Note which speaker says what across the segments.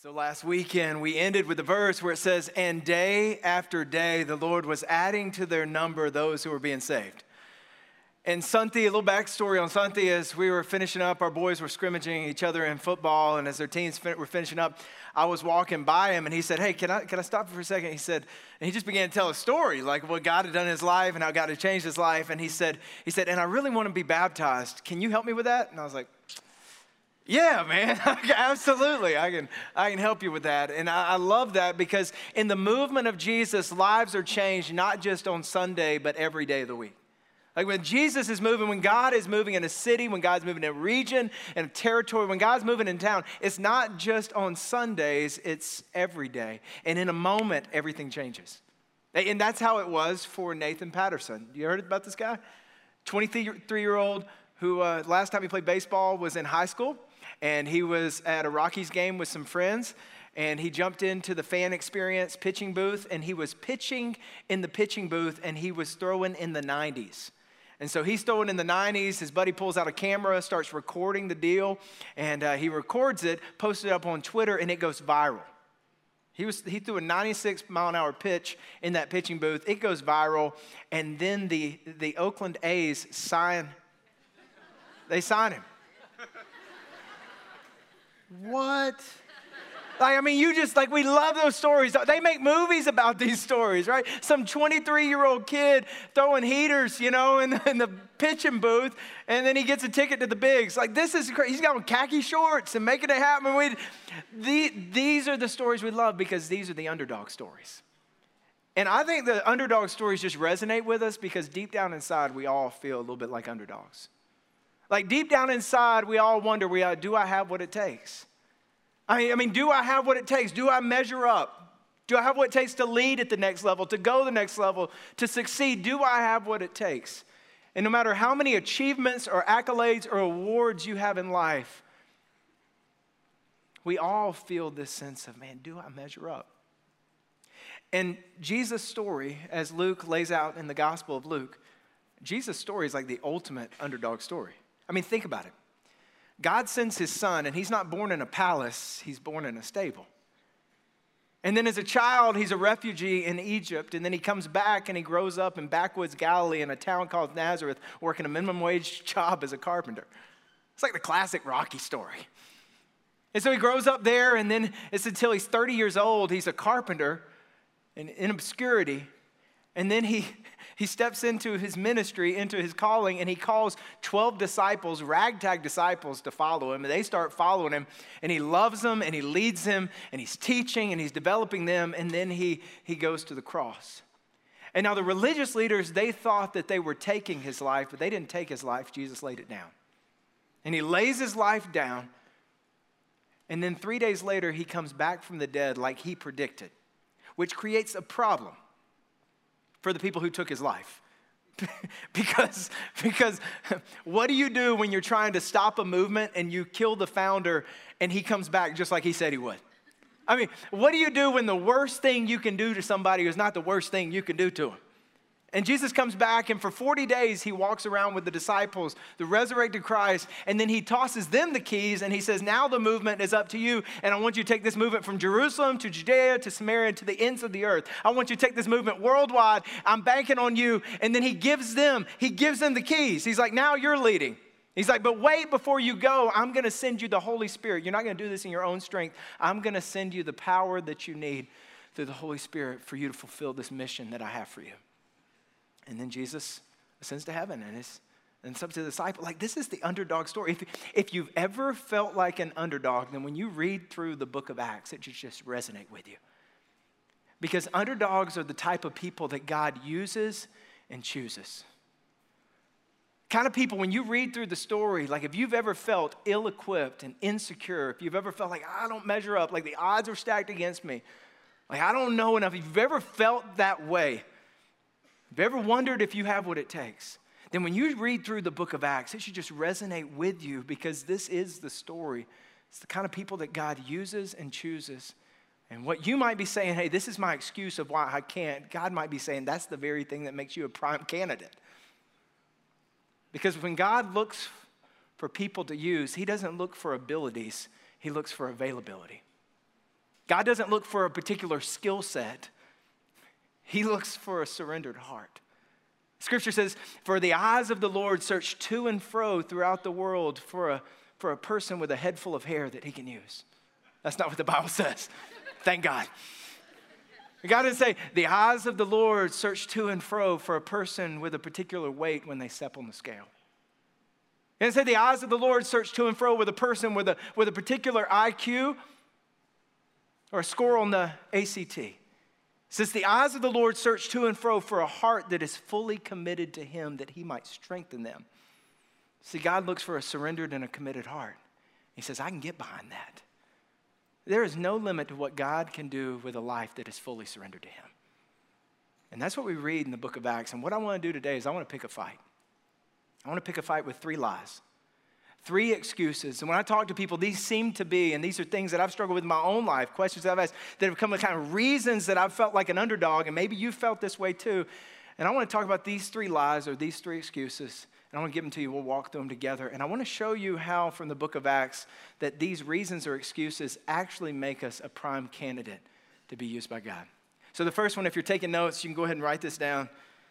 Speaker 1: So last weekend, we ended with the verse where it says, "And day after day, the Lord was adding to their number those who were being saved." And Santi, a little backstory on Santi, as we were finishing up, our boys were scrimmaging each other in football, and as their teams were finishing up, I was walking by him, and he said, "Hey, can I stop for a second?" He said, and he just began to tell a story, like what God had done in his life and how God had changed his life. And he said, "And I really want to be baptized. Can you help me with that?" And I was like, "Yeah, man, absolutely. I can help you with that." And I love that because in the movement of Jesus, lives are changed not just on Sunday, but every day of the week. Like when Jesus is moving, when God is moving in a city, when God's moving in a region, in a territory, when God's moving in town, it's not just on Sundays, it's every day. And in a moment, everything changes. And that's how it was for Nathan Patterson. You heard about this guy? 23-year-old who last time he played baseball was in high school. And he was at a Rockies game with some friends, and he jumped into the fan experience pitching booth, and he was pitching in the pitching booth, and he was throwing in the 90s. And so he's throwing in the 90s. His buddy pulls out a camera, starts recording the deal, and he records it, posts it up on Twitter, and it goes viral. He threw a 96-mile-an-hour pitch in that pitching booth. It goes viral, and then the Oakland A's sign him. What? We love those stories. They make movies about these stories, right? Some 23-year-old kid throwing heaters, in the pitching booth, and then he gets a ticket to the bigs. Like, this is crazy. He's got on khaki shorts and making it happen. These are the stories we love because these are the underdog stories. And I think the underdog stories just resonate with us because deep down inside, we all feel a little bit like underdogs. Like deep down inside, we all wonder, do I have what it takes? I mean, do I have what it takes? Do I measure up? Do I have what it takes to lead at the next level, to go the next level, to succeed? Do I have what it takes? And no matter how many achievements or accolades or awards you have in life, we all feel this sense of, man, do I measure up? And Jesus' story, as Luke lays out in the Gospel of Luke, Jesus' story is like the ultimate underdog story. I mean, think about it. God sends his son, and he's not born in a palace, he's born in a stable. And then as a child, he's a refugee in Egypt, and then he comes back and he grows up in backwoods Galilee in a town called Nazareth, working a minimum wage job as a carpenter. It's like the classic Rocky story. And so he grows up there, and then it's until he's 30 years old, he's a carpenter in obscurity, and then he steps into his ministry, into his calling, and he calls 12 disciples, ragtag disciples, to follow him. And they start following him, and he loves them, and he leads them, and he's teaching, and he's developing them, and then he goes to the cross. And now the religious leaders, they thought that they were taking his life, but they didn't take his life. Jesus laid it down. And he lays his life down, and then 3 days later, he comes back from the dead like he predicted, which creates a problem for the people who took his life. because what do you do when you're trying to stop a movement and you kill the founder and he comes back just like he said he would? I mean, what do you do when the worst thing you can do to somebody is not the worst thing you can do to him? And Jesus comes back, and for 40 days, he walks around with the disciples, the resurrected Christ, and then he tosses them the keys, and he says, now the movement is up to you, and I want you to take this movement from Jerusalem to Judea to Samaria to the ends of the earth. I want you to take this movement worldwide. I'm banking on you. And then he gives them the keys. He's like, now you're leading. He's like, but wait, before you go, I'm going to send you the Holy Spirit. You're not going to do this in your own strength. I'm going to send you the power that you need through the Holy Spirit for you to fulfill this mission that I have for you. And then Jesus ascends to heaven, and it's up to the disciple. Like, this is the underdog story. If you've ever felt like an underdog, then when you read through the book of Acts, it should just resonate with you. Because underdogs are the type of people that God uses and chooses. Kind of people, when you read through the story, like if you've ever felt ill-equipped and insecure, if you've ever felt like I don't measure up, like the odds are stacked against me, like I don't know enough, if you've ever felt that way, if you've ever wondered if you have what it takes, then when you read through the book of Acts, it should just resonate with you because this is the story. It's the kind of people that God uses and chooses. And what you might be saying, hey, this is my excuse of why I can't, God might be saying that's the very thing that makes you a prime candidate. Because when God looks for people to use, he doesn't look for abilities, he looks for availability. God doesn't look for a particular skill set. He looks for a surrendered heart. Scripture says, for the eyes of the Lord search to and fro throughout the world for a person with a head full of hair that he can use. That's not what the Bible says. Thank God. God didn't say, the eyes of the Lord search to and fro for a person with a particular weight when they step on the scale. He didn't say the eyes of the Lord search to and fro with a person with a particular IQ or a score on the ACT. It says the eyes of the Lord search to and fro for a heart that is fully committed to him that he might strengthen them. See, God looks for a surrendered and a committed heart. He says, I can get behind that. There is no limit to what God can do with a life that is fully surrendered to him. And that's what we read in the book of Acts. And what I want to do today is I want to pick a fight. I want to pick a fight with 3 lies, 3 excuses. And when I talk to people, these seem to be, and these are things that I've struggled with in my own life, questions that I've asked that have become the kind of reasons that I've felt like an underdog, and maybe you felt this way too. And I want to talk about these 3 lies or these 3 excuses. And I want to give them to you. We'll walk through them together. And I want to show you how from the book of Acts that these reasons or excuses actually make us a prime candidate to be used by God. So the first one, if you're taking notes, you can go ahead and write this down.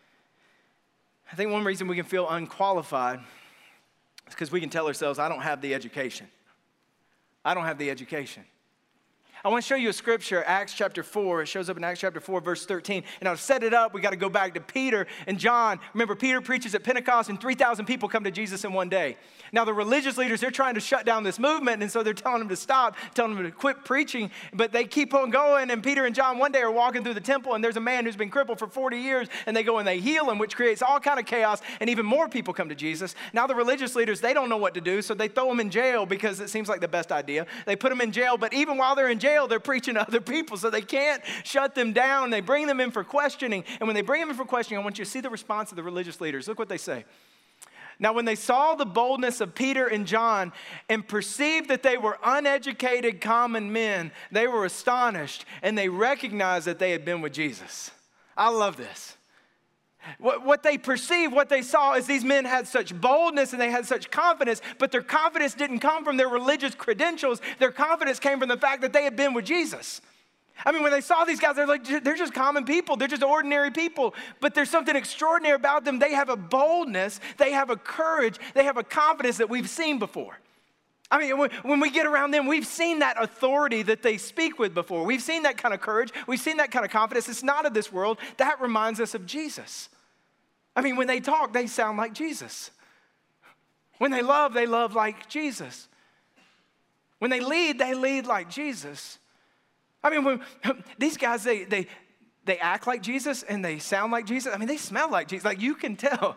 Speaker 1: I think one reason we can feel unqualified is because we can tell ourselves, I don't have the education. I don't have the education. I want to show you a scripture, Acts chapter 4. It shows up in Acts chapter 4, verse 13. And I'll set it up. We got to go back to Peter and John. Remember, Peter preaches at Pentecost, and 3,000 people come to Jesus in one day. Now, the religious leaders, they're trying to shut down this movement, and so they're telling them to stop, telling them to quit preaching. But they keep on going, and Peter and John one day are walking through the temple, and there's a man who's been crippled for 40 years, and they go and they heal him, which creates all kind of chaos, and even more people come to Jesus. Now, the religious leaders, they don't know what to do, so they throw him in jail because it seems like the best idea. They put him in jail, but even while they're in jail, they're preaching to other people, so they can't shut them down. They bring them in for questioning, and when they bring them in for questioning, I want you to see the response of the religious leaders. Look what they say. Now, when they saw the boldness of Peter and John and perceived that they were uneducated common men, they were astonished, and they recognized that they had been with Jesus. I love this. What they perceived, what they saw is these men had such boldness and they had such confidence, but their confidence didn't come from their religious credentials. Their confidence came from the fact that they had been with Jesus. I mean, when they saw these guys, they're like, they're just common people. They're just ordinary people. But there's something extraordinary about them. They have a boldness. They have a courage. They have a confidence that we've seen before. I mean, when we get around them, we've seen that authority that they speak with before. We've seen that kind of courage. We've seen that kind of confidence. It's not of this world. That reminds us of Jesus. I mean, when they talk, they sound like Jesus. When they love like Jesus. When they lead like Jesus. I mean, when these guys, they act like Jesus and they sound like Jesus. I mean, they smell like Jesus. Like you can tell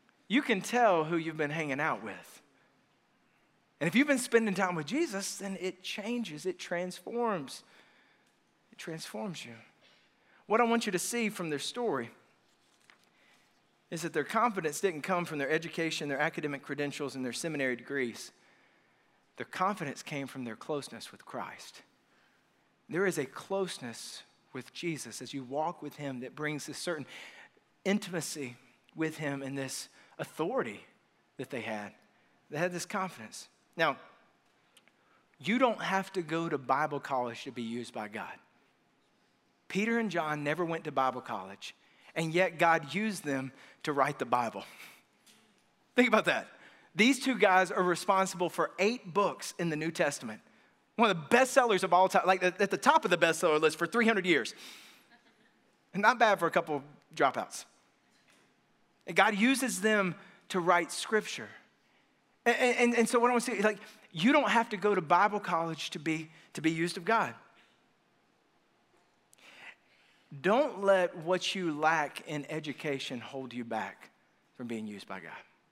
Speaker 1: who you've been hanging out with. And if you've been spending time with Jesus, then it changes, it transforms. It transforms you. What I want you to see from their story is that their confidence didn't come from their education, their academic credentials, and their seminary degrees. Their confidence came from their closeness with Christ. There is a closeness with Jesus as you walk with him that brings this certain intimacy with him and this authority that they had. They had this confidence. Now, you don't have to go to Bible college to be used by God. Peter and John never went to Bible college, and yet God used them to write the Bible. Think about that. These 2 guys are responsible for 8 books in the New Testament. One of the best sellers of all time, like at the top of the bestseller list for 300 years. And not bad for a couple dropouts. And God uses them to write scripture. And so what I want to say, like, you don't have to go to Bible college to be used of God. Don't let what you lack in education hold you back from being used by God.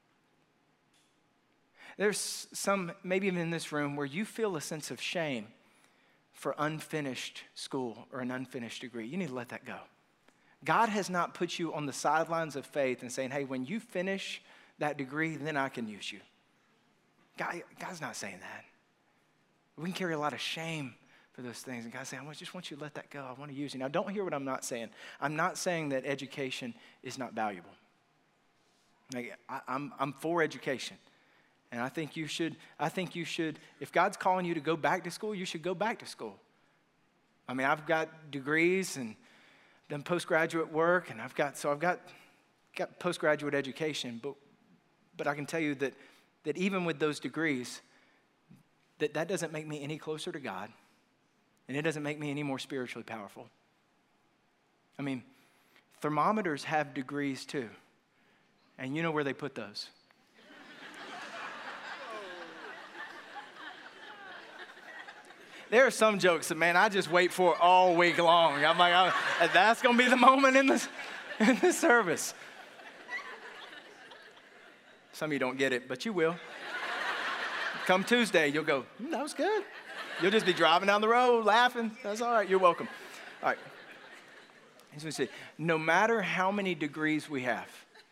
Speaker 1: There's some, maybe even in this room, where you feel a sense of shame for unfinished school or an unfinished degree. You need to let that go. God has not put you on the sidelines of faith and saying, hey, when you finish that degree, then I can use you. God's not saying that. We can carry a lot of shame for those things. And God's saying, I just want you to let that go. I want to use you. Now, don't hear what I'm not saying. I'm not saying that education is not valuable. Like, I'm for education. And I think you should, if God's calling you to go back to school, you should go back to school. I mean, I've got degrees and done postgraduate work, and I've got postgraduate education, but I can tell you that even with those degrees, that doesn't make me any closer to God, and it doesn't make me any more spiritually powerful. I mean, thermometers have degrees too, and you know where they put those. There are some jokes that, man, I just wait for all week long. I'm like, that's going to be the moment in the service. Some of you don't get it, but you will. Come Tuesday, you'll go, that was good. You'll just be driving down the road, laughing. That's all right. You're welcome. All right. Here's what we say. No matter how many degrees we have,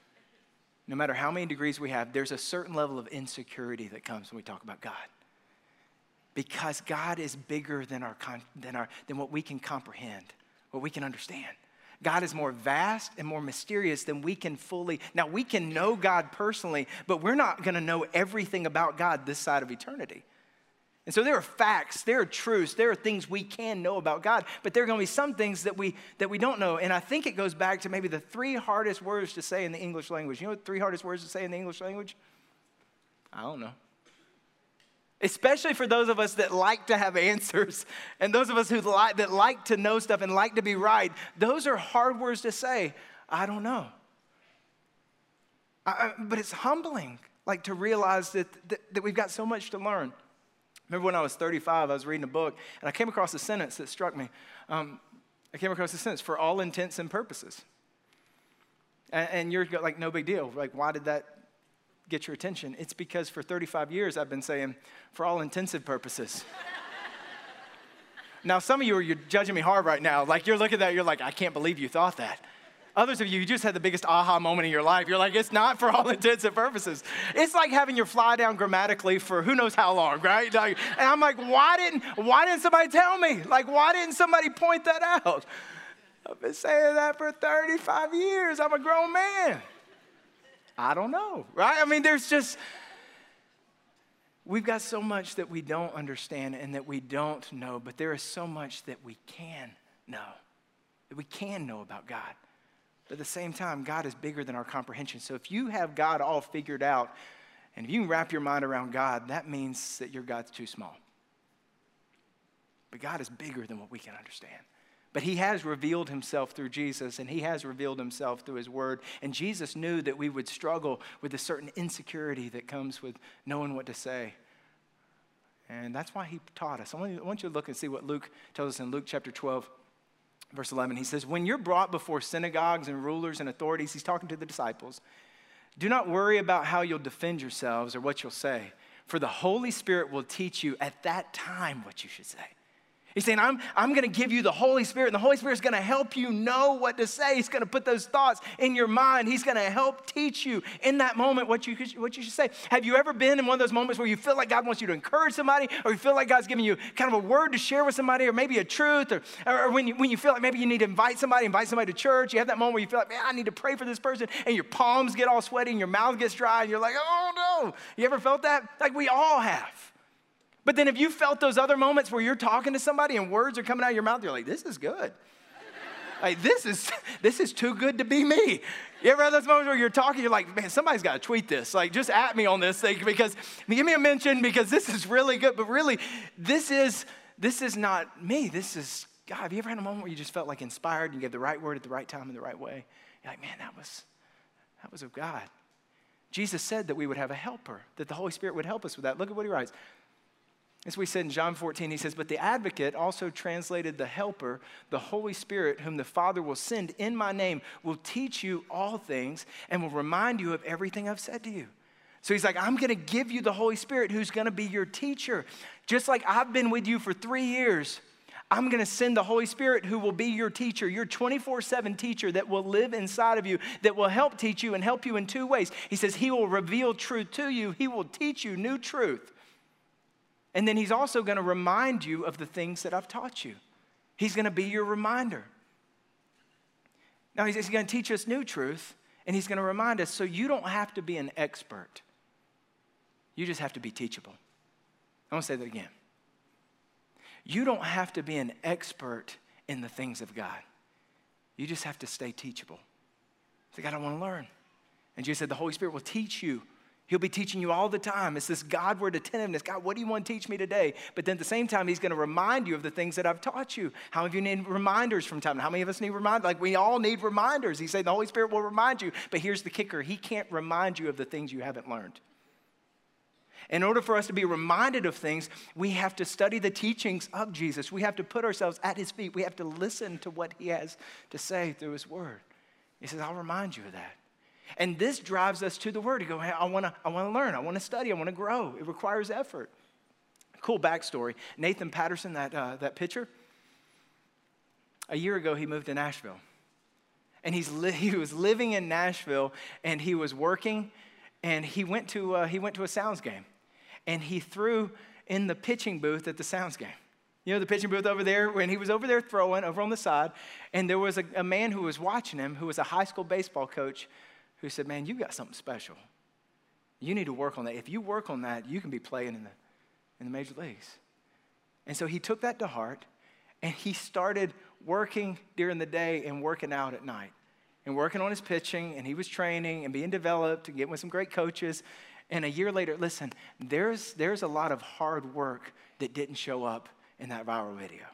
Speaker 1: there's a certain level of insecurity that comes when we talk about God. Because God is bigger than what we can comprehend, what we can understand. God is more vast and more mysterious than we can fully. Now, we can know God personally, but we're not going to know everything about God this side of eternity. And so there are facts, there are truths, there are things we can know about God, but there are going to be some things that we don't know. And I think it goes back to maybe the 3 hardest words to say in the English language. You know what the 3 hardest words to say in the English language? I don't know. Especially for those of us that like to have answers and those of us that like to know stuff and like to be right. Those are hard words to say. I don't know. But it's humbling, like, to realize that we've got so much to learn. Remember when I was 35, I was reading a book, and I came across a sentence that struck me. I came across a sentence, for all intents and purposes. And you're like, no big deal. Like, why did that get your attention? It's because for 35 years I've been saying, for all intensive purposes. Now, some of you're judging me hard right now. Like, you're looking at that, you're like, I can't believe you thought that. Others of you just had the biggest aha moment in your life. You're like, it's not for all intents and purposes. It's like having your fly down grammatically for who knows how long, right? Like, and I'm like, why didn't somebody tell me? Like, why didn't somebody point that out? I've been saying that for 35 years. I'm a grown man. I don't know, right? I mean, we've got so much that we don't understand and that we don't know, but there is so much that we can know about God. But at the same time, God is bigger than our comprehension. So if you have God all figured out, and if you can wrap your mind around God, that means that your God's too small. But God is bigger than what we can understand. But he has revealed himself through Jesus, and he has revealed himself through his word. And Jesus knew that we would struggle with a certain insecurity that comes with knowing what to say. And that's why he taught us. I want you to look and see what Luke tells us in Luke chapter 12, verse 11. He says, when you're brought before synagogues and rulers and authorities, he's talking to the disciples, do not worry about how you'll defend yourselves or what you'll say, for the Holy Spirit will teach you at that time what you should say. He's saying, I'm going to give you the Holy Spirit, and the Holy Spirit is going to help you know what to say. He's going to put those thoughts in your mind. He's going to help teach you in that moment what you should say. Have you ever been in one of those moments where you feel like God wants you to encourage somebody, or you feel like God's giving you kind of a word to share with somebody, or maybe a truth, or when you feel like maybe you need to invite somebody to church, you have that moment where you feel like, man, I need to pray for this person, and your palms get all sweaty, and your mouth gets dry, and you're like, oh no. You ever felt that? Like, we all have. But then if you felt those other moments where you're talking to somebody and words are coming out of your mouth, you're like, this is good. Like, this is too good to be me. You ever had those moments where you're talking, you're like, man, somebody's got to tweet this. Like, just at me on this thing, because give me a mention, because this is really good. But really, this is not me. This is God. Have you ever had a moment where you just felt like inspired and you gave the right word at the right time in the right way? You're like, man, that was of God. Jesus said that we would have a helper, that the Holy Spirit would help us with that. Look at what he writes. As we said in John 14, he says, but the advocate, also translated the helper, the Holy Spirit, whom the Father will send in my name, will teach you all things and will remind you of everything I've said to you. So he's like, I'm going to give you the Holy Spirit who's going to be your teacher. Just like I've been with you for 3 years, I'm going to send the Holy Spirit who will be your teacher, your 24/7 teacher that will live inside of you, that will help teach you and help you in 2 ways. He says he will reveal truth to you. He will teach you new truth. And then he's also going to remind you of the things that I've taught you. He's going to be your reminder. Now, he's going to teach us new truth, and he's going to remind us, so you don't have to be an expert. You just have to be teachable. I want to say that again. You don't have to be an expert in the things of God. You just have to stay teachable. Say, God, I want to learn. And Jesus said, the Holy Spirit will teach you. He'll be teaching you all the time. It's this Godward attentiveness. God, what do you want to teach me today? But then at the same time, he's going to remind you of the things that I've taught you. How many of you need reminders from time? How many of us need reminders? Like, we all need reminders. He said the Holy Spirit will remind you. But here's the kicker. He can't remind you of the things you haven't learned. In order for us to be reminded of things, we have to study the teachings of Jesus. We have to put ourselves at his feet. We have to listen to what he has to say through his word. He says, I'll remind you of that. And this drives us to the word to go, hey, I want to learn, I want to study, I want to grow. It requires effort. Cool backstory. Nathan Patterson, that pitcher, a year ago he moved to Nashville. And he was living in Nashville, and he was working, and he went to a Sounds game. And he threw in the pitching booth at the Sounds game. You know the pitching booth over there? When he was over there throwing, over on the side, and there was a man who was watching him, who was a high school baseball coach, who said, man, you got something special. You need to work on that. If you work on that, you can be playing in the major leagues. And so he took that to heart, and he started working during the day and working out at night, and working on his pitching, and he was training and being developed and getting with some great coaches. And a year later, listen, there's a lot of hard work that didn't show up in that viral video.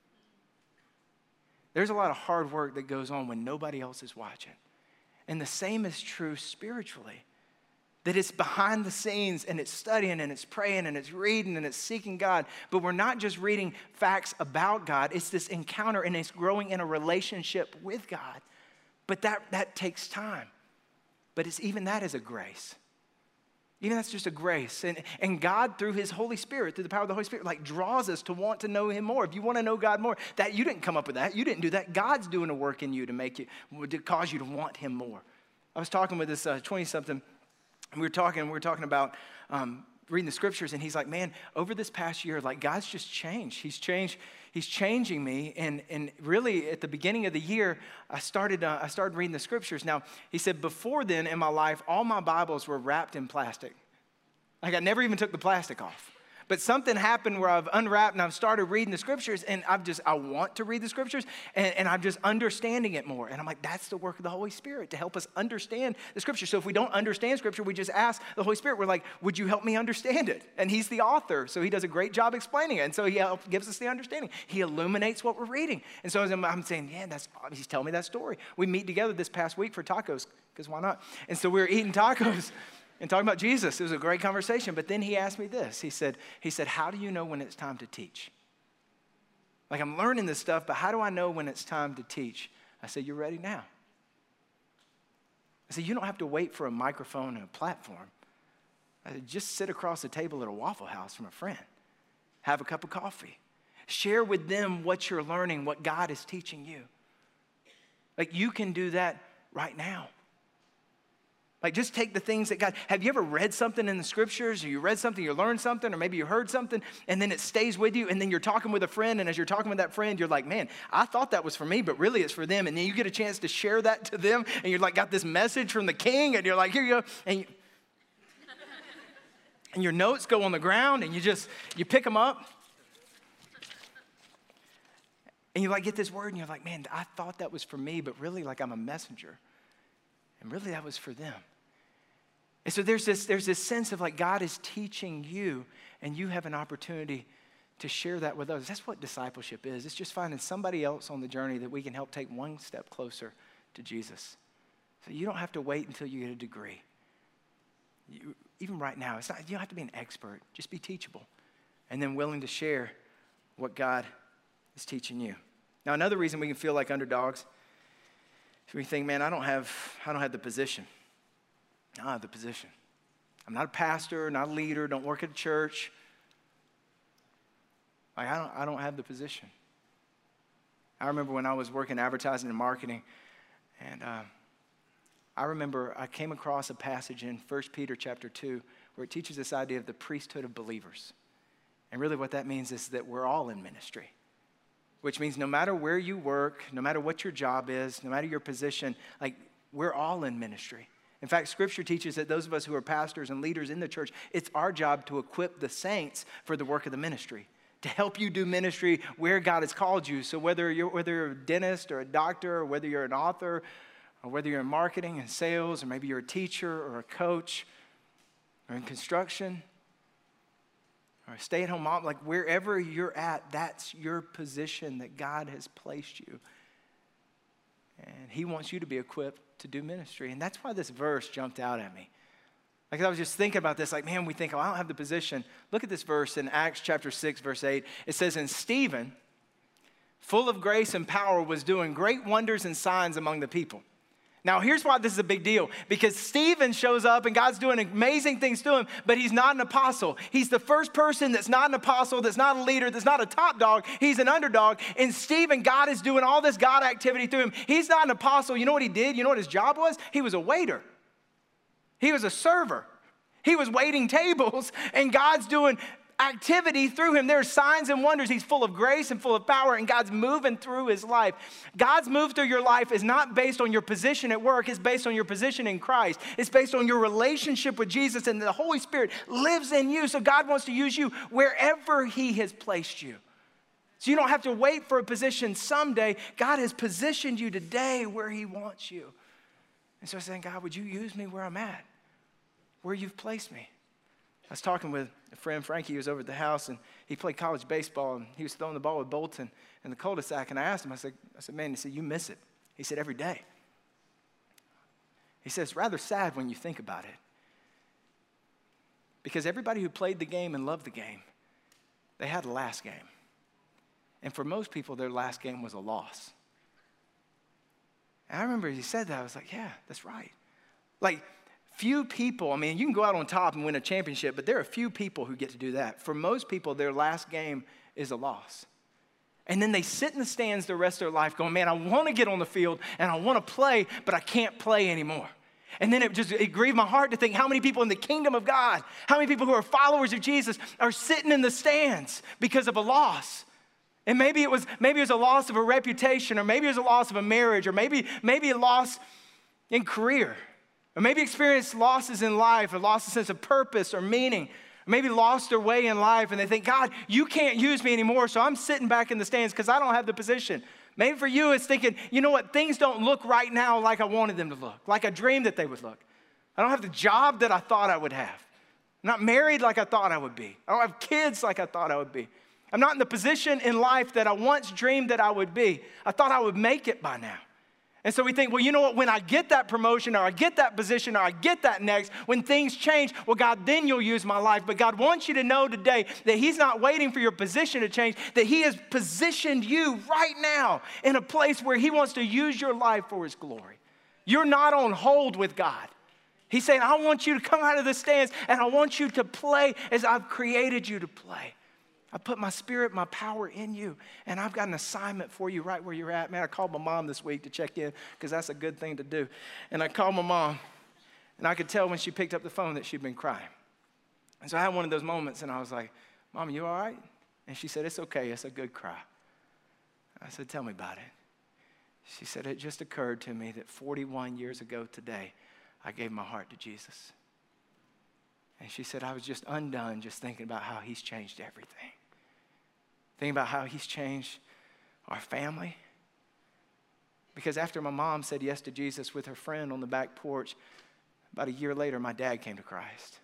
Speaker 1: There's a lot of hard work that goes on when nobody else is watching. And the same is true spiritually. That it's behind the scenes, and it's studying, and it's praying, and it's reading, and it's seeking God. But we're not just reading facts about God. It's this encounter, and it's growing in a relationship with God. But that takes time. But even that is a grace. Even that's just a grace. And God, through his Holy Spirit, through the power of the Holy Spirit, like draws us to want to know him more. If you want to know God more, that you didn't come up with that. You didn't do that. God's doing a work in you to cause you to want him more. I was talking with this 20-something, and we were talking about reading the scriptures, and he's like, man, over this past year, like God's just changed. He's changing me. And really at the beginning of the year, I started reading the scriptures. Now, he said, before then in my life, all my Bibles were wrapped in plastic. Like I never even took the plastic off. But something happened where I've unwrapped and I've started reading the scriptures, and I want to read the scriptures, and I'm just understanding it more. And I'm like, that's the work of the Holy Spirit to help us understand the scripture. So if we don't understand scripture, we just ask the Holy Spirit. We're like, would you help me understand it? And he's the author, so he does a great job explaining it. And so he gives us the understanding. He illuminates what we're reading. And so I'm saying, yeah, he's telling me that story. We meet together this past week for tacos, because why not? And so we were eating tacos and talking about Jesus. It was a great conversation. But then he asked me this. He said, how do you know when it's time to teach? Like, I'm learning this stuff, but how do I know when it's time to teach? I said, you're ready now. I said, you don't have to wait for a microphone and a platform. I said, just sit across the table at a Waffle House from a friend. Have a cup of coffee. Share with them what you're learning, what God is teaching you. Like, you can do that right now. Like, just take the things that God, have you ever read something in the scriptures, or you read something, you learned something, or maybe you heard something, and then it stays with you, and then you're talking with a friend, and as you're talking with that friend, you're like, man, I thought that was for me, but really it's for them. And then you get a chance to share that to them, and you're like, got this message from the king, and you're like, here you go. And your notes go on the ground, and you pick them up. And you like get this word, and you're like, man, I thought that was for me, but really like I'm a messenger. And really that was for them. And so there's this sense of like God is teaching you, and you have an opportunity to share that with others. That's what discipleship is. It's just finding somebody else on the journey that we can help take one step closer to Jesus. So you don't have to wait until you get a degree. Even right now, you don't have to be an expert. Just be teachable, and then willing to share what God is teaching you. Now, another reason we can feel like underdogs, we think, man, I don't have the position. I don't have the position. I'm not a pastor, not a leader, don't work at a church. Like, I don't have the position. I remember when I was working advertising and marketing, and I remember I came across a passage in 1 Peter chapter 2 where it teaches this idea of the priesthood of believers. And really what that means is that we're all in ministry. Which means no matter where you work, no matter what your job is, no matter your position, like, we're all in ministry. In fact, Scripture teaches that those of us who are pastors and leaders in the church, it's our job to equip the saints for the work of the ministry. to help you do ministry where God has called you. So whether you're a dentist or a doctor, or whether you're an author, or whether you're in marketing and sales, or maybe you're a teacher or a coach, or in construction, or a stay-at-home mom, like wherever you're at, that's your position that God has placed you. And he wants you to be equipped to do ministry. And that's why this verse jumped out at me. Like I was just thinking about this, like, man, we think, oh, I don't have the position. Look at this verse in Acts chapter 6, verse 8. It says, and Stephen, full of grace and power, was doing great wonders and signs among the people. Now, here's why this is a big deal. Because Stephen shows up and God's doing amazing things to him, but he's not an apostle. He's the first person that's not an apostle, that's not a leader, that's not a top dog. He's an underdog. And Stephen, God is doing all this God activity through him. He's not an apostle. You know what he did? You know what his job was? He was a waiter. He was a server. He was waiting tables, and God's doing activity through him. There are signs and wonders. He's full of grace and full of power, and God's moving through his life. God's move through your life is not based on your position at work. It's based on your position in Christ. It's based on your relationship with Jesus, and the Holy Spirit lives in you. So God wants to use you wherever he has placed you. So you don't have to wait for a position someday. God has positioned you today where he wants you. And so I'm saying, God, would you use me where I'm at, where you've placed me? I was talking with a friend, Frankie, who was over at the house, and he played college baseball, and he was throwing the ball with Bolton in the cul-de-sac, and I asked him, I said, man, he said, you miss it. He said, every day. He said, it's rather sad when you think about it, because everybody who played the game and loved the game, they had a last game. And for most people, their last game was a loss. And I remember he said that. I was like, yeah, that's right. Like, few people, I mean, you can go out on top and win a championship, but there are few people who get to do that. For most people, their last game is a loss. And then they sit in the stands the rest of their life going, man, I want to get on the field and I want to play, but I can't play anymore. And then it grieved my heart to think how many people in the kingdom of God, how many people who are followers of Jesus are sitting in the stands because of a loss. And maybe it was a loss of a reputation, or maybe it was a loss of a marriage, or maybe a loss in career, or maybe experienced losses in life, or lost a sense of purpose or meaning, or maybe lost their way in life, and they think, God, you can't use me anymore, so I'm sitting back in the stands because I don't have the position. Maybe for you, it's thinking, you know what, things don't look right now like I wanted them to look, like I dreamed that they would look. I don't have the job that I thought I would have. I'm not married like I thought I would be. I don't have kids like I thought I would be. I'm not in the position in life that I once dreamed that I would be. I thought I would make it by now. And so we think, well, you know what? When I get that promotion, or I get that position, or I get that next, when things change, well, God, then you'll use my life. But God wants you to know today that he's not waiting for your position to change, that he has positioned you right now in a place where he wants to use your life for his glory. You're not on hold with God. He's saying, I want you to come out of the stands, and I want you to play as I've created you to play. I put my spirit, my power in you, and I've got an assignment for you right where you're at. Man, I called my mom this week to check in because that's a good thing to do. And I called my mom, and I could tell when she picked up the phone that she'd been crying. And so I had one of those moments, and I was like, Mom, you all right? And she said, it's okay. It's a good cry. I said, tell me about it. She said, it just occurred to me that 41 years ago today, I gave my heart to Jesus. And she said, I was just undone just thinking about how he's changed everything. Thinking about how he's changed our family. Because after my mom said yes to Jesus with her friend on the back porch, about a year later, my dad came to Christ.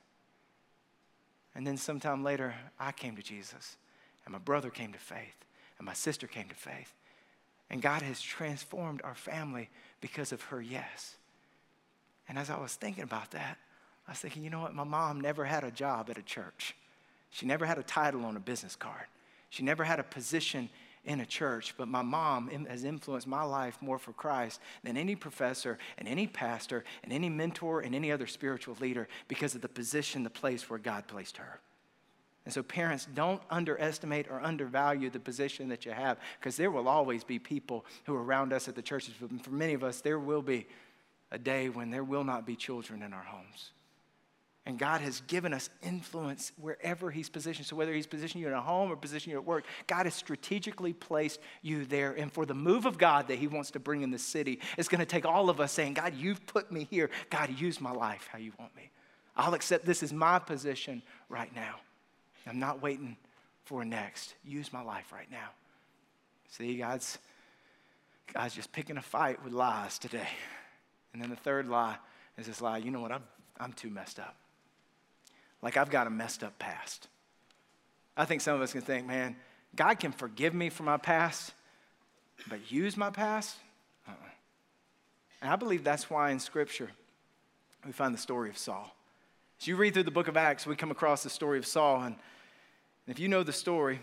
Speaker 1: And then sometime later, I came to Jesus. And my brother came to faith. And my sister came to faith. And God has transformed our family because of her yes. And as I was thinking about that, I was thinking, you know what? My mom never had a job at a church. She never had a title on a business card. She never had a position in a church, but my mom has influenced my life more for Christ than any professor and any pastor and any mentor and any other spiritual leader because of the position, the place where God placed her. And so parents, don't underestimate or undervalue the position that you have, because there will always be people who are around us at the churches. For many of us, there will be a day when there will not be children in our homes. And God has given us influence wherever he's positioned. So whether he's positioned you in a home or positioned you at work, God has strategically placed you there. And for the move of God that he wants to bring in the city, it's going to take all of us saying, God, you've put me here. God, use my life how you want me. I'll accept this as my position right now. I'm not waiting for next. Use my life right now. See, God's just picking a fight with lies today. And then the third lie is this lie, you know what, I'm too messed up. Like I've got a messed up past. I think some of us can think, man, God can forgive me for my past, but use my past? And I believe that's why in Scripture we find the story of Saul. As you read through the book of Acts, we come across the story of Saul. And if you know the story,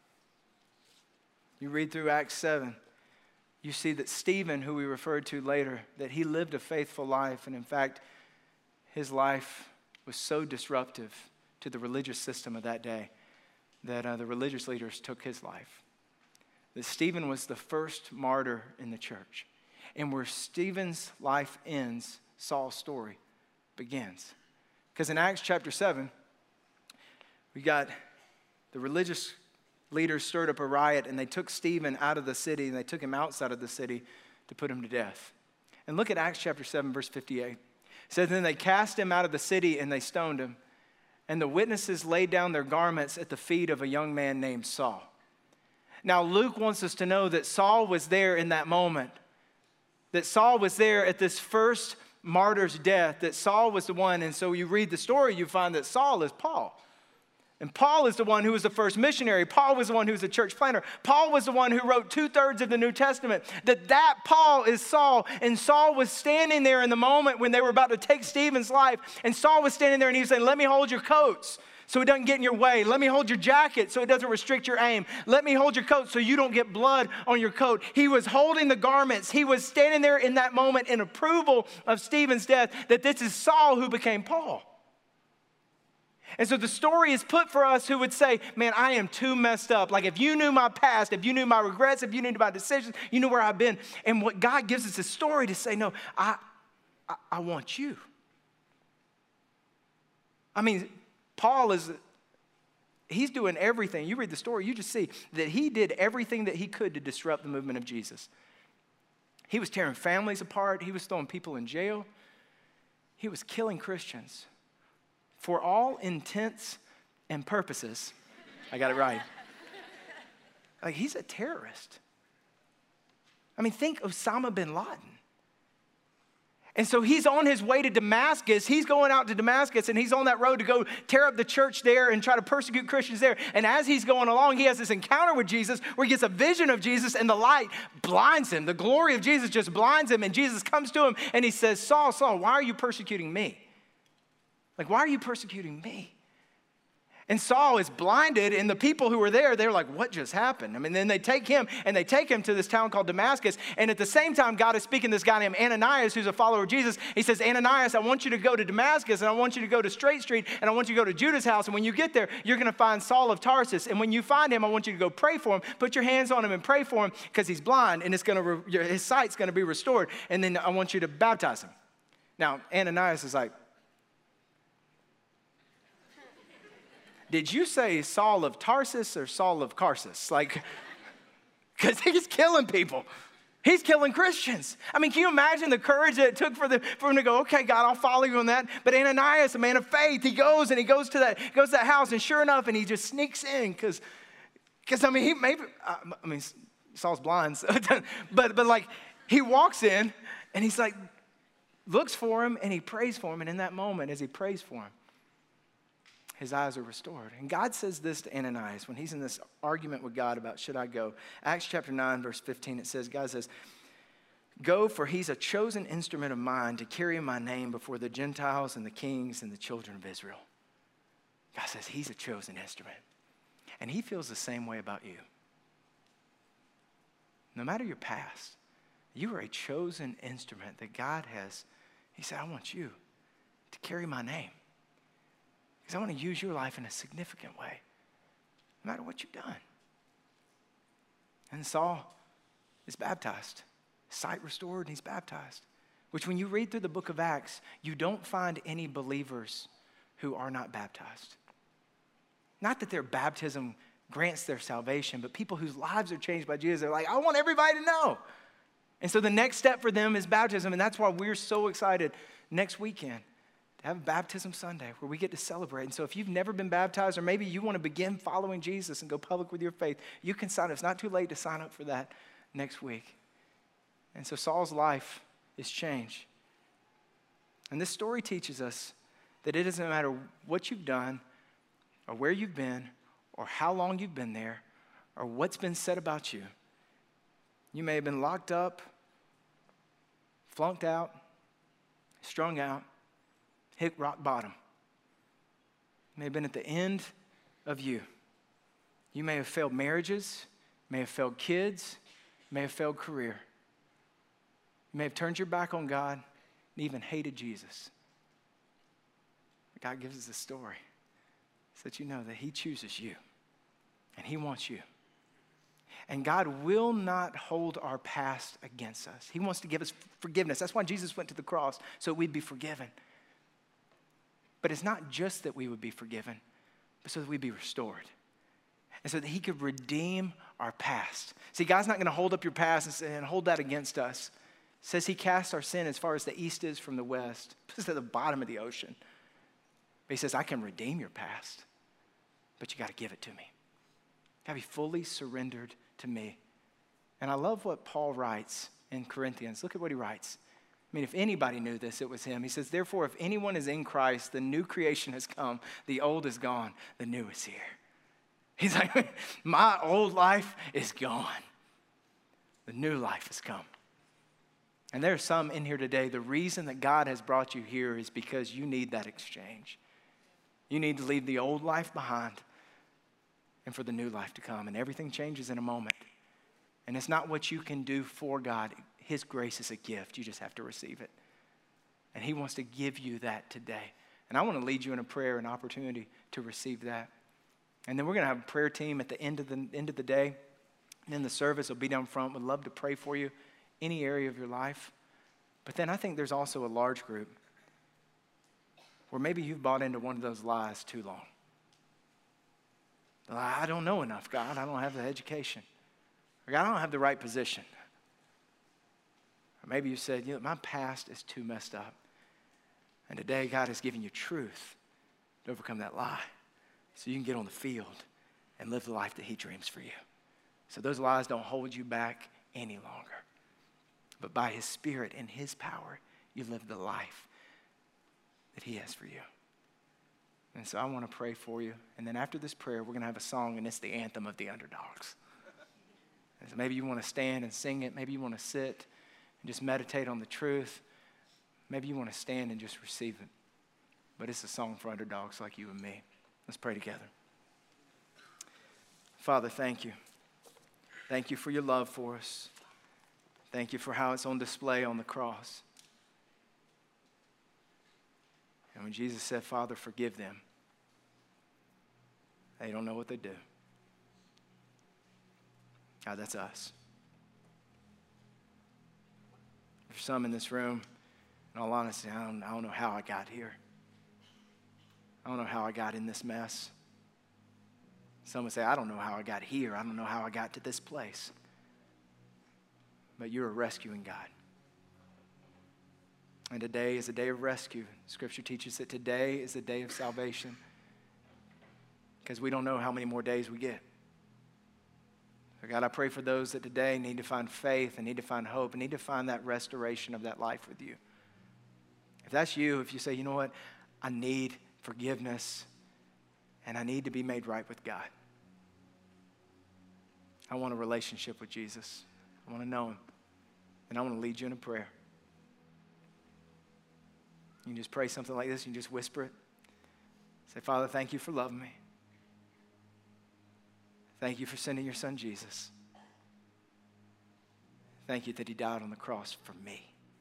Speaker 1: you read through Acts 7, you see that Stephen, who we referred to later, that he lived a faithful life. And in fact, his life was so disruptive to the religious system of that day that the religious leaders took his life. That Stephen was the first martyr in the church. And where Stephen's life ends, Saul's story begins. Because in Acts chapter 7, we got the religious leaders stirred up a riot, and they took Stephen out of the city, and they took him outside of the city to put him to death. And look at Acts chapter 7, verse 58. It says, then they cast him out of the city, and they stoned him. And the witnesses laid down their garments at the feet of a young man named Saul. Now, Luke wants us to know that Saul was there in that moment. That Saul was there at this first martyr's death. That Saul was the one. And so you read the story, you find that Saul is Paul. And Paul is the one who was the first missionary. Paul was the one who was a church planter. Paul was the one who wrote 2/3 of the New Testament. That Paul is Saul. And Saul was standing there in the moment when they were about to take Stephen's life. And Saul was standing there and he was saying, let me hold your coats so it doesn't get in your way. Let me hold your jacket so it doesn't restrict your aim. Let me hold your coat so you don't get blood on your coat. He was holding the garments. He was standing there in that moment in approval of Stephen's death, that this is Saul who became Paul. And so the story is put for us who would say, man, I am too messed up. Like if you knew my past, if you knew my regrets, if you knew my decisions, you knew where I've been. And what God gives us a story to say, no, I want you. I mean, Paul he's doing everything. You read the story, you just see that he did everything that he could to disrupt the movement of Jesus. He was tearing families apart. He was throwing people in jail. He was killing Christians. For all intents and purposes, I got it right. Like he's a terrorist. I mean, think Osama bin Laden. And so he's on his way to Damascus. He's going out to Damascus and he's on that road to go tear up the church there and try to persecute Christians there. And as he's going along, he has this encounter with Jesus where he gets a vision of Jesus and the light blinds him. The glory of Jesus just blinds him. And Jesus comes to him and he says, Saul, Saul, why are you persecuting me? Like, why are you persecuting me? And Saul is blinded, and the people who were there, they're like, what just happened? I mean, then they take him to this town called Damascus. And at the same time, God is speaking to this guy named Ananias, who's a follower of Jesus. He says, Ananias, I want you to go to Damascus, and I want you to go to Straight Street, and I want you to go to Judah's house. And when you get there, you're going to find Saul of Tarsus. And when you find him, I want you to go pray for him. Put your hands on him and pray for him because he's blind, and his sight's going to be restored. And then I want you to baptize him. Now, Ananias is like, did you say Saul of Tarsus or Saul of Tarsus? Like, because he's killing people. He's killing Christians. I mean, can you imagine the courage that it took for him to go, okay, God, I'll follow you on that. But Ananias, a man of faith, he goes to that house, and sure enough, and he just sneaks in because I mean, Saul's blind, so, but like he walks in and he's like, looks for him and he prays for him. And in that moment, as he prays for him, his eyes are restored. And God says this to Ananias when he's in this argument with God about should I go. Acts chapter 9, verse 15, it says, God says, go, for he's a chosen instrument of mine to carry my name before the Gentiles and the kings and the children of Israel. God says he's a chosen instrument. And he feels the same way about you. No matter your past, you are a chosen instrument that God has. He said, I want you to carry my name. Because I want to use your life in a significant way, no matter what you've done. And Saul is baptized, sight restored, and he's baptized. Which when you read through the book of Acts, you don't find any believers who are not baptized. Not that their baptism grants their salvation, but people whose lives are changed by Jesus, they're like, I want everybody to know. And so the next step for them is baptism, and that's why we're so excited next weekend have a baptism Sunday where we get to celebrate. And so if you've never been baptized, or maybe you want to begin following Jesus and go public with your faith, you can sign up. It's not too late to sign up for that next week. And so Saul's life is changed. And this story teaches us that it doesn't matter what you've done or where you've been or how long you've been there or what's been said about you. You may have been locked up, flunked out, strung out, hit rock bottom. You may have been at the end of you. You may have failed marriages, may have failed kids, may have failed career. You may have turned your back on God and even hated Jesus. But God gives us a story so that you know that he chooses you and he wants you. And God will not hold our past against us. He wants to give us forgiveness. That's why Jesus went to the cross, so we'd be forgiven. But it's not just that we would be forgiven, but so that we'd be restored. And so that he could redeem our past. See, God's not going to hold up your past and hold that against us. It says he casts our sin as far as the east is from the west. It's at the bottom of the ocean. But he says, I can redeem your past, but you got to give it to me. You got to be fully surrendered to me. And I love what Paul writes in Corinthians. Look at what he writes. I mean, if anybody knew this, it was him. He says, therefore, if anyone is in Christ, the new creation has come. The old is gone. The new is here. He's like, my old life is gone. The new life has come. And there are some in here today, the reason that God has brought you here is because you need that exchange. You need to leave the old life behind and for the new life to come. And everything changes in a moment. And it's not what you can do for God. His grace is a gift. You just have to receive it. And he wants to give you that today. And I want to lead you in a prayer, an opportunity to receive that. And then we're going to have a prayer team at the end of the day. And then the service will be down front. We'd love to pray for you, any area of your life. But then I think there's also a large group where maybe you've bought into one of those lies too long. I don't know enough, God. I don't have the education. Or God, I don't have the right position. Or maybe you said, my past is too messed up. And today God has given you truth to overcome that lie so you can get on the field and live the life that he dreams for you. So those lies don't hold you back any longer. But by his Spirit and his power, you live the life that he has for you. And so I want to pray for you. And then after this prayer, we're going to have a song, and it's the anthem of the underdogs. And so maybe you want to stand and sing it. Maybe you want to sit and just meditate on the truth. Maybe you want to stand and just receive it. But it's a song for underdogs like you and me. Let's pray together. Father, thank you. Thank you for your love for us. Thank you for how it's on display on the cross. And when Jesus said, Father, forgive them, they don't know what they do. God, that's us. There's some in this room, in all honesty, I don't know how I got here. I don't know how I got in this mess. Some would say, I don't know how I got here. I don't know how I got to this place. But you're a rescuing God. And today is a day of rescue. Scripture teaches that today is the day of salvation because we don't know how many more days we get. So God, I pray for those that today need to find faith and need to find hope and need to find that restoration of that life with you. If that's you, if you say, you know what, I need forgiveness and I need to be made right with God. I want a relationship with Jesus. I want to know him. And I want to lead you in a prayer. You can just pray something like this. You can just whisper it. Say, Father, thank you for loving me. Thank you for sending your son, Jesus. Thank you that he died on the cross for me.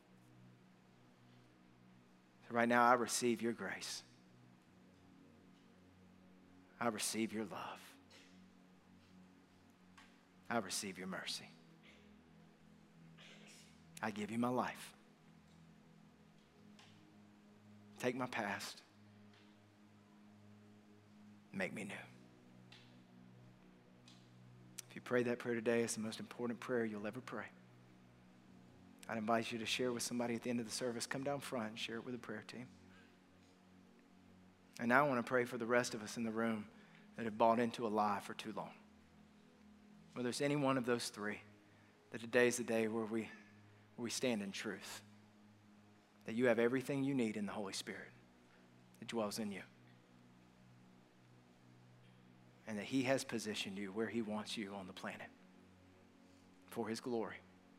Speaker 1: So right now, I receive your grace. I receive your love. I receive your mercy. I give you my life. Take my past. Make me new. If you prayed that prayer today, it's the most important prayer you'll ever pray. I'd invite you to share with somebody at the end of the service. Come down front and share it with the prayer team. And now I want to pray for the rest of us in the room that have bought into a lie for too long. Whether it's any one of those three, that today is the day where we stand in truth. That you have everything you need in the Holy Spirit that dwells in you. And that he has positioned you where he wants you on the planet for his glory.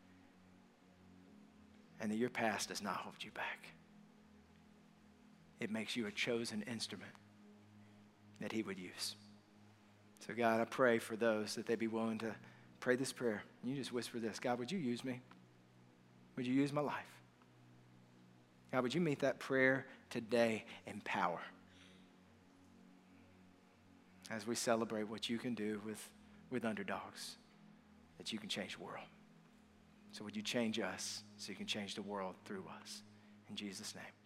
Speaker 1: And that your past does not hold you back. It makes you a chosen instrument that he would use. So God, I pray for those that they be willing to pray this prayer. And you just whisper this: God, would you use me? Would you use my life? God, would you meet that prayer today in power as we celebrate what you can do with underdogs, that you can change the world. So would you change us so you can change the world through us? In Jesus' name.